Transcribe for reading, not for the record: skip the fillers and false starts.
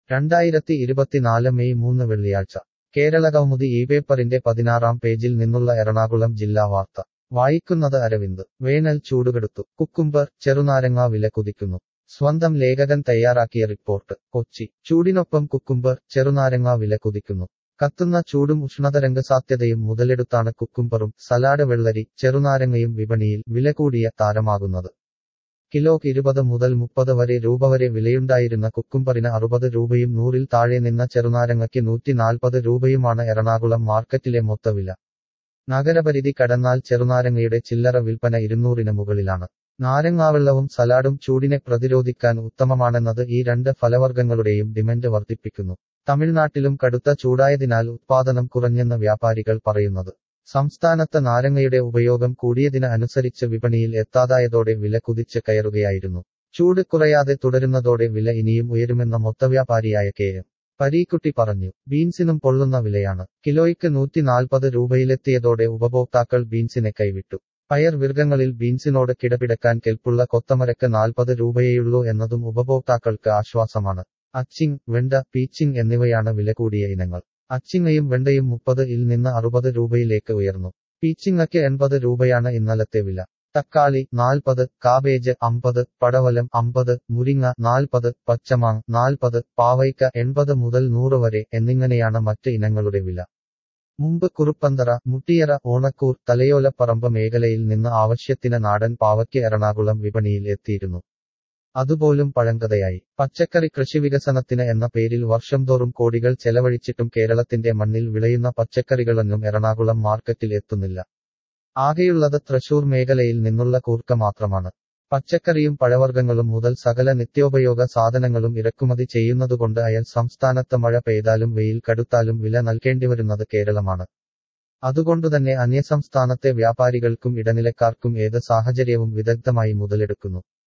2024 May 3 വെള്ളിയാഴ്ച കേരളകൗമുദി ഈ പേപ്പറിന്റെ 16-ാം പേജിൽ നിന്നുള്ള എറണാകുളം ജില്ലാ വാർത്ത വായിക്കുന്നത് അരവിന്ദ്. വേനൽ ചൂടുകെടുത്തു. കുക്കുംബർ, ചെറുനാരങ്ങ വില കുതിക്കുന്നു. സ്വന്തം ലേഖകൻ തയ്യാറാക്കിയ റിപ്പോർട്ട്. കൊച്ചി. ചൂടിനൊപ്പം കുക്കുംബർ, ചെറുനാരങ്ങ വില കുതിക്കുന്നു. കത്തുന്ന ചൂടും ഉഷ്ണതരംഗ സാധ്യതയും മുതലെടുത്താണ് കുക്കുംബറും സലാഡ് വെള്ളരി, ചെറുനാരങ്ങയും വിപണിയിൽ വില കൂടിയ താരമാകുന്നത്. കിലോക്ക് 20 മുതൽ 30 വരെ രൂപ വരെ വിലയുണ്ടായിരുന്ന കുക്കുംബറിന് 60 രൂപയും 100-ൽ താഴെ നിന്ന ചെറുനാരങ്ങയ്ക്ക് 140 രൂപയുമാണ് എറണാകുളം മാർക്കറ്റിലെ മൊത്തവില. നഗരപരിധി കടന്നാൽ ചെറുനാരങ്ങയുടെ ചില്ലറ വിൽപ്പന 200-ന് മുകളിലാണ്. നാരങ്ങാവെള്ളവും സലാഡും ചൂടിനെ പ്രതിരോധിക്കാൻ ഉത്തമമാണെന്നത് ഈ രണ്ട് ഫലവർഗ്ഗങ്ങളുടെയും ഡിമാൻഡ് വർദ്ധിപ്പിക്കുന്നു. തമിഴ്നാട്ടിലും കടുത്ത ചൂടായതിനാൽ ഉത്പാദനം കുറഞ്ഞെന്ന് വ്യാപാരികൾ പറയുന്നത്. സംസ്ഥാനത്ത് നാരങ്ങയുടെ ഉപയോഗം കൂടിയതിന് അനുസരിച്ച് വിപണിയിൽ എത്താതായതോടെ വില കുതിച്ച് കയറുകയായിരുന്നു. ചൂട് കുറയാതെ തുടരുന്നതോടെ വില ഇനിയും ഉയരുമെന്ന മൊത്തവ്യാപാരിയായ കെ.എം. പരീക്കുട്ടി പറഞ്ഞു. ബീൻസിനും പൊള്ളുന്ന വിലയാണ്. കിലോയ്ക്ക് 140 രൂപയിലെത്തിയതോടെ ഉപഭോക്താക്കൾ ബീൻസിനെ കൈവിട്ടു. പയർ വർഗ്ഗങ്ങളിൽ ബീൻസിനോട് കിടപിടക്കാൻ കെൽപ്പുള്ള കൊത്തമരക്ക് 40 രൂപയേയുള്ളൂ എന്നതും ഉപഭോക്താക്കൾക്ക് ആശ്വാസമാണ്. അച്ചിങ്, വെണ്ട, പീച്ചിങ് എന്നിവയാണ് വില കൂടിയ ഇനങ്ങൾ. അച്ചിങ്ങയും വെണ്ടയും 30-ൽ നിന്ന് 60 രൂപയിലേക്ക് ഉയർന്നു. പീച്ചിങ്ങയ്ക്ക് 80 രൂപയാണ് ഇന്നലത്തെ വില. തക്കാളി 40, കാബേജ് 50, പടവലം 50, മുരിങ്ങ 40, പച്ചമാങ്ങ 40, പാവയ്ക്ക 80 മുതൽ 100 വരെ എന്നിങ്ങനെയാണ് മറ്റ് ഇനങ്ങളുടെ വില. മുമ്പ് കുറുപ്പന്തറ, മുട്ടിയറ, ഓണക്കൂർ, തലയോലപ്പറമ്പ് മേഖലയിൽ നിന്ന് ആവശ്യത്തിന് നാടൻ പാവയ്ക്ക് എറണാകുളം വിപണിയിൽ എത്തിയിരുന്നു. അതുപോലും പഴങ്കഥയായി. പച്ചക്കറി കൃഷി വികസനത്തിന് എന്ന പേരിൽ വർഷം തോറും കോടികൾ ചെലവഴിച്ചിട്ടും കേരളത്തിന്റെ മണ്ണിൽ വിളയുന്ന പച്ചക്കറികളൊന്നും എറണാകുളം മാർക്കറ്റിൽ എത്തുന്നില്ല. ആകെയുള്ളത് തൃശൂർ മേഖലയിൽ നിന്നുള്ള കൂർക്ക മാത്രമാണ്. പച്ചക്കറിയും പഴവർഗ്ഗങ്ങളും മുതൽ സകല നിത്യോപയോഗ സാധനങ്ങളും ഇറക്കുമതി ചെയ്യുന്നതുകൊണ്ട് അയൽ സംസ്ഥാനത്ത് മഴ പെയ്താലും വെയിൽ കടുത്താലും വില നൽകേണ്ടിവരുന്നത് കേരളമാണ്. അതുകൊണ്ടുതന്നെ അന്യസംസ്ഥാനത്തെ വ്യാപാരികൾക്കും ഇടനിലക്കാർക്കും ഏത് സാഹചര്യവും വിദഗ്ധമായി മുതലെടുക്കുന്നു.